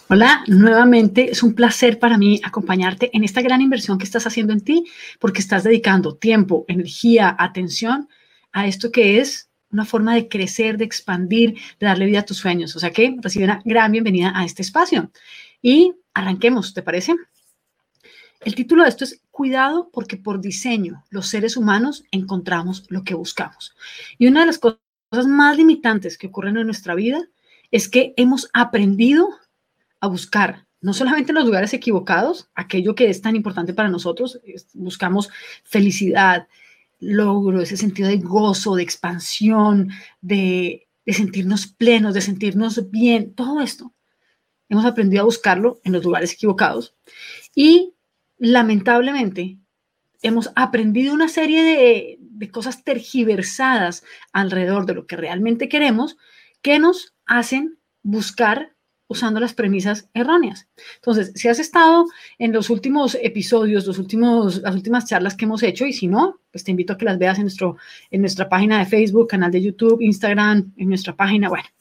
Hola, nuevamente es un placer para mí acompañarte en esta gran inversión que estás haciendo en ti, porque estás dedicando tiempo, energía, atención a esto que es una forma de crecer, de expandir, de darle vida a tus sueños. O sea que recibe una gran bienvenida a este espacio. Y arranquemos, ¿te parece? El título de esto es Cuidado porque por diseño los seres humanos encontramos lo que buscamos. Y una de las cosas más limitantes que ocurren en nuestra vida es que hemos aprendido a buscar, no solamente en los lugares equivocados, aquello que es tan importante para nosotros, buscamos felicidad, logro, ese sentido de gozo, de expansión, de sentirnos plenos, de sentirnos bien, todo esto. Hemos aprendido a buscarlo en los lugares equivocados y lamentablemente hemos aprendido una serie de cosas tergiversadas alrededor de lo que realmente queremos que nos hacen buscar usando las premisas erróneas. Entonces, si has estado en los últimos episodios, las últimas charlas que hemos hecho, y si no, pues te invito a que las veas en nuestra página de Facebook, canal de YouTube, Instagram, en nuestra página. Bueno,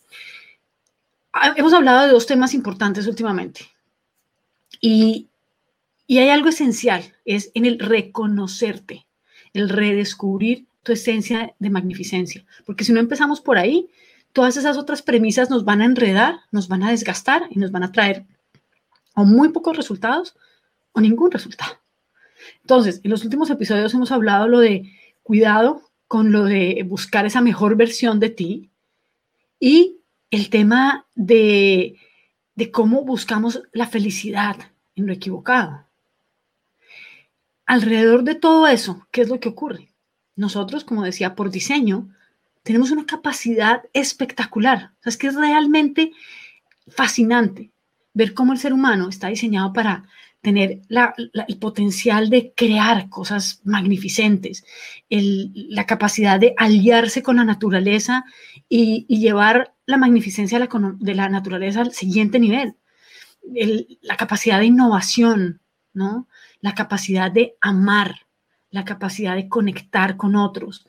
hemos hablado de dos temas importantes últimamente. Y hay algo esencial, es en el reconocerte, el redescubrir tu esencia de magnificencia. Porque si no empezamos por ahí, todas esas otras premisas nos van a enredar, nos van a desgastar y nos van a traer o muy pocos resultados o ningún resultado. Entonces, en los últimos episodios hemos hablado lo de cuidado con lo de buscar esa mejor versión de ti y el tema de cómo buscamos la felicidad en lo equivocado. Alrededor de todo eso, ¿qué es lo que ocurre? Nosotros, como decía, por diseño, tenemos una capacidad espectacular. O sea, es que es realmente fascinante ver cómo el ser humano está diseñado para tener el potencial de crear cosas magnificentes, la capacidad de aliarse con la naturaleza y llevar la magnificencia de la naturaleza al siguiente nivel. La capacidad de innovación, ¿no? La capacidad de amar, la capacidad de conectar con otros,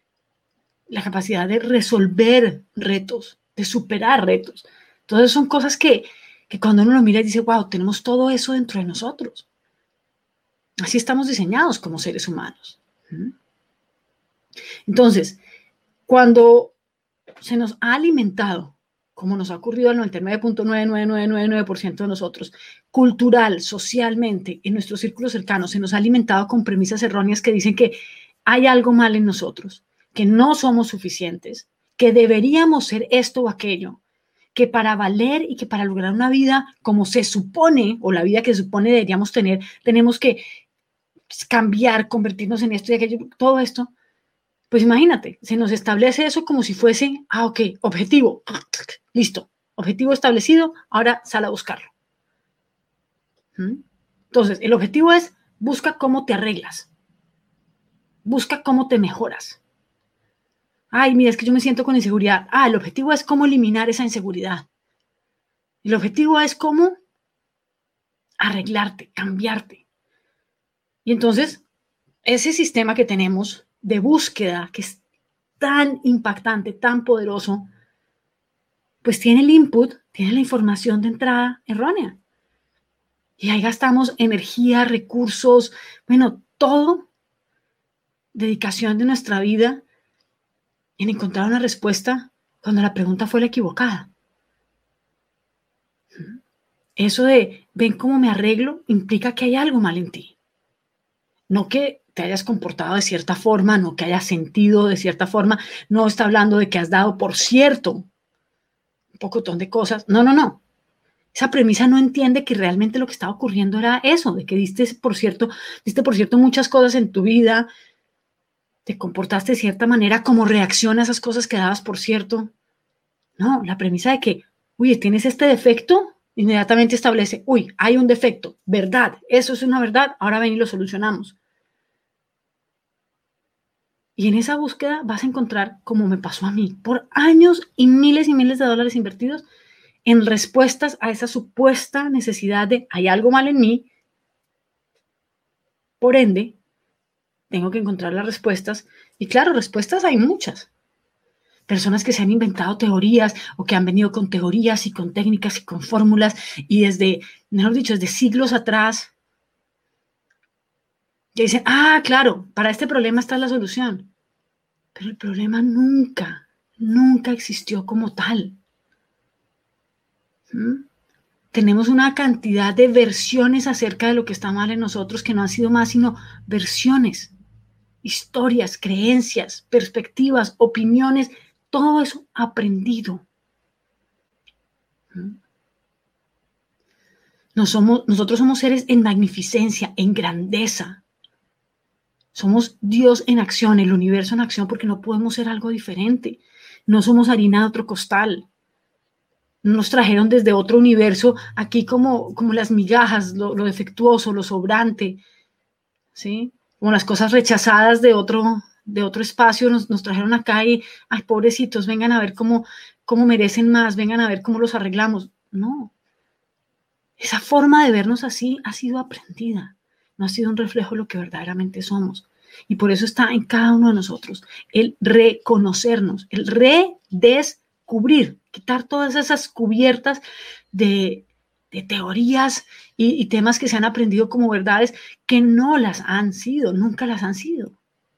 la capacidad de resolver retos, de superar retos. Entonces son cosas que cuando uno lo mira y dice, wow, tenemos todo eso dentro de nosotros. Así estamos diseñados como seres humanos. Entonces, cuando se nos ha alimentado, como nos ha ocurrido al 99.99999% de nosotros, cultural, socialmente, en nuestros círculos cercanos, se nos ha alimentado con premisas erróneas que dicen que hay algo mal en nosotros, que no somos suficientes, que deberíamos ser esto o aquello, que para valer y que para lograr una vida como se supone, o la vida que se supone deberíamos tener, tenemos que cambiar, convertirnos en esto y aquello, todo esto. Pues imagínate, se nos establece eso como si fuese, ok, objetivo, listo, objetivo establecido, ahora sal a buscarlo. Entonces, el objetivo es, busca cómo te arreglas, busca cómo te mejoras. Ay, mira, es que yo me siento con inseguridad. El objetivo es cómo eliminar esa inseguridad. El objetivo es cómo arreglarte, cambiarte. Y entonces, ese sistema que tenemos de búsqueda, que es tan impactante, tan poderoso, pues tiene el input, tiene la información de entrada errónea. Y ahí gastamos energía, recursos, bueno, todo, dedicación de nuestra vida en encontrar una respuesta cuando la pregunta fue la equivocada. Eso de, ven cómo me arreglo, implica que hay algo mal en ti. No que te hayas comportado de cierta forma, no que hayas sentido de cierta forma, no está hablando de que has dado por cierto un pocotón de cosas. No. Esa premisa no entiende que realmente lo que estaba ocurriendo era eso, de que diste por cierto muchas cosas en tu vida, te comportaste de cierta manera como reacción a esas cosas que dabas por cierto. No, la premisa de que, oye, tienes este defecto, inmediatamente establece, hay un defecto, verdad, eso es una verdad, ahora ven y lo solucionamos. Y en esa búsqueda vas a encontrar, como me pasó a mí, por años y miles de dólares invertidos en respuestas a esa supuesta necesidad de, hay algo mal en mí, por ende, tengo que encontrar las respuestas. Y claro, respuestas hay muchas. Personas que se han inventado teorías o que han venido con teorías y con técnicas y con fórmulas y desde, mejor dicho, desde siglos atrás, que dicen, ah, claro, para este problema está la solución. Pero el problema nunca existió como tal. ¿Mm? Tenemos una cantidad de versiones acerca de lo que está mal en nosotros que no han sido más sino versiones, historias, creencias, perspectivas, opiniones, todo eso aprendido. ¿Mm? Nosotros somos seres en magnificencia, en grandeza. Somos Dios en acción, el universo en acción, porque no podemos ser algo diferente. No somos harina de otro costal. No nos trajeron desde otro universo aquí como las migajas, lo defectuoso, lo sobrante, ¿sí? Como las cosas rechazadas de otro espacio nos trajeron acá y, ay, pobrecitos, vengan a ver cómo merecen más, vengan a ver cómo los arreglamos. No, esa forma de vernos así ha sido aprendida, no ha sido un reflejo de lo que verdaderamente somos. Y por eso está en cada uno de nosotros el reconocernos, el redescubrir, quitar todas esas cubiertas de teorías y temas que se han aprendido como verdades que no las han sido, nunca las han sido.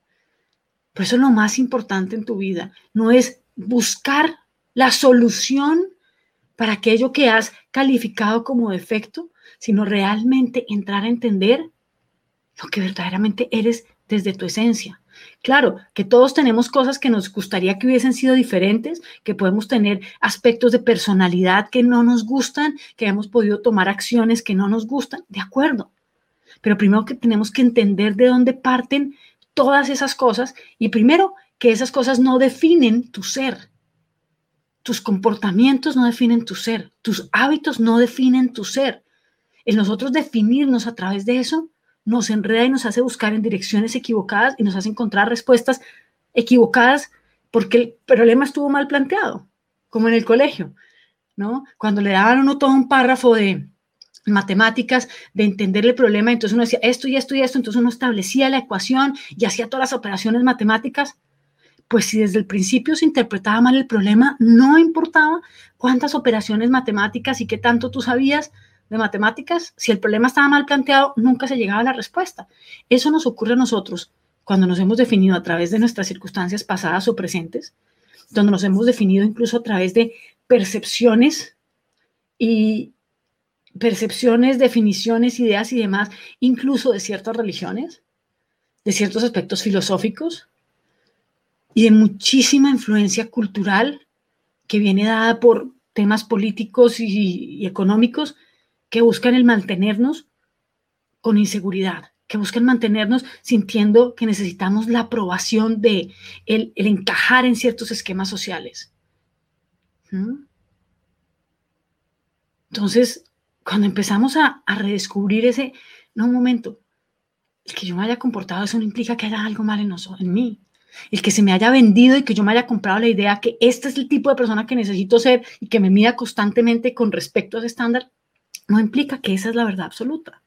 Por eso lo más importante en tu vida no es buscar la solución para aquello que has calificado como defecto, sino realmente entrar a entender lo que verdaderamente eres desde tu esencia. Claro, que todos tenemos cosas que nos gustaría que hubiesen sido diferentes, que podemos tener aspectos de personalidad que no nos gustan, que hemos podido tomar acciones que no nos gustan, de acuerdo. Pero primero que tenemos que entender de dónde parten todas esas cosas y primero que esas cosas no definen tu ser. Tus comportamientos no definen tu ser, tus hábitos no definen tu ser. El nosotros definirnos a través de eso nos enreda y nos hace buscar en direcciones equivocadas y nos hace encontrar respuestas equivocadas porque el problema estuvo mal planteado, como en el colegio, ¿no? Cuando le daban a uno todo un párrafo de matemáticas, de entender el problema, entonces uno decía esto y esto y esto, entonces uno establecía la ecuación y hacía todas las operaciones matemáticas. Pues si desde el principio se interpretaba mal el problema, no importaba cuántas operaciones matemáticas y qué tanto tú sabías de matemáticas, si el problema estaba mal planteado, nunca se llegaba a la respuesta. Eso nos ocurre a nosotros cuando nos hemos definido a través de nuestras circunstancias pasadas o presentes, donde nos hemos definido incluso a través de percepciones y definiciones, ideas y demás, incluso de ciertas religiones, de ciertos aspectos filosóficos, y de muchísima influencia cultural que viene dada por temas políticos y económicos que buscan el mantenernos con inseguridad, que buscan mantenernos sintiendo que necesitamos la aprobación de el encajar en ciertos esquemas sociales. ¿Mm? Entonces, cuando empezamos a redescubrir ese, no, un momento, el que yo me haya comportado, eso no implica que haya algo mal en mí. El que se me haya vendido y que yo me haya comprado la idea que este es el tipo de persona que necesito ser y que me mida constantemente con respecto a ese estándar, no implica que esa es la verdad absoluta.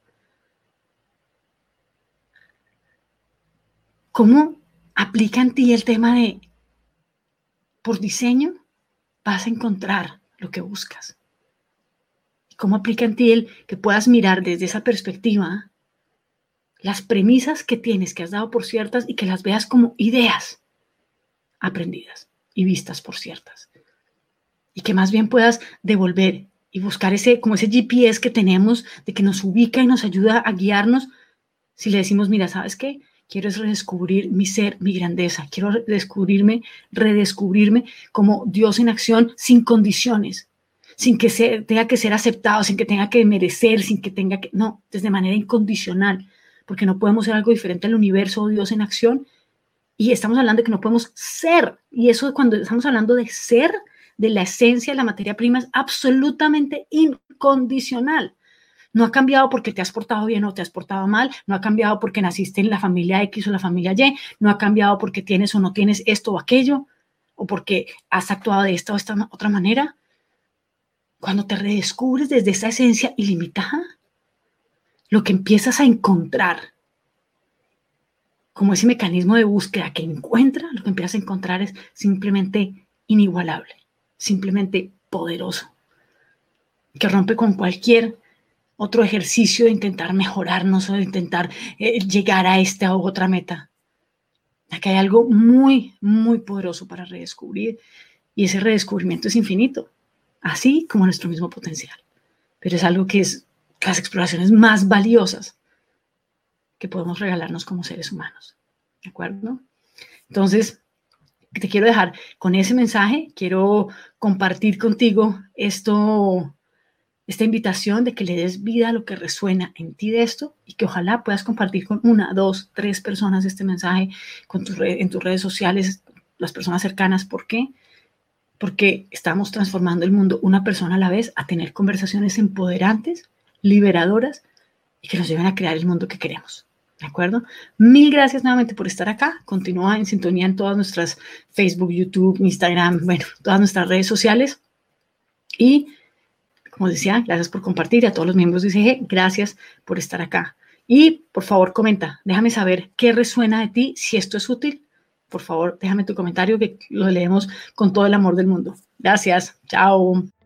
¿Cómo aplica en ti el tema de, por diseño, vas a encontrar lo que buscas? ¿Cómo aplica en ti el que puedas mirar desde esa perspectiva las premisas que tienes, que has dado por ciertas y que las veas como ideas aprendidas y vistas por ciertas? Y que más bien puedas devolver y buscar como ese GPS que tenemos de que nos ubica y nos ayuda a guiarnos. Si le decimos, mira, ¿sabes qué? Quiero redescubrir mi ser, mi grandeza. Quiero redescubrirme como Dios en acción sin condiciones, sin que tenga que ser aceptado, sin que tenga que merecer, sin que tenga que... No, desde manera incondicional, porque no podemos ser algo diferente al universo o Dios en acción. Y estamos hablando de que no podemos ser. Y eso cuando estamos hablando de ser, de la esencia de la materia prima, es absolutamente incondicional. No ha cambiado porque te has portado bien o te has portado mal, no ha cambiado porque naciste en la familia X o la familia Y, no ha cambiado porque tienes o no tienes esto o aquello, o porque has actuado de esta o esta otra manera. Cuando te redescubres desde esa esencia ilimitada, lo que empiezas a encontrar, como ese mecanismo de búsqueda que encuentra, lo que empiezas a encontrar es simplemente inigualable, simplemente poderoso, que rompe con cualquier otro ejercicio de intentar mejorarnos o de intentar llegar a esta u otra meta. Aquí hay algo muy, muy poderoso para redescubrir y ese redescubrimiento es infinito, así como nuestro mismo potencial. Pero es algo que es las exploraciones más valiosas que podemos regalarnos como seres humanos. ¿De acuerdo? Entonces, te quiero dejar con ese mensaje. Quiero compartir contigo esta invitación de que le des vida a lo que resuena en ti de esto y que ojalá puedas compartir con 1, 2, 3 personas este mensaje en tus redes sociales, las personas cercanas. ¿Por qué? Porque estamos transformando el mundo una persona a la vez a tener conversaciones empoderantes, liberadoras y que nos lleven a crear el mundo que queremos. ¿De acuerdo? Mil gracias nuevamente por estar acá. Continúa en sintonía en todas nuestras Facebook, YouTube, Instagram, bueno, todas nuestras redes sociales. Y, como decía, gracias por compartir. A todos los miembros de ICG, gracias por estar acá. Y, por favor, comenta. Déjame saber qué resuena de ti, si esto es útil. Por favor, déjame tu comentario que lo leemos con todo el amor del mundo. Gracias. Chao.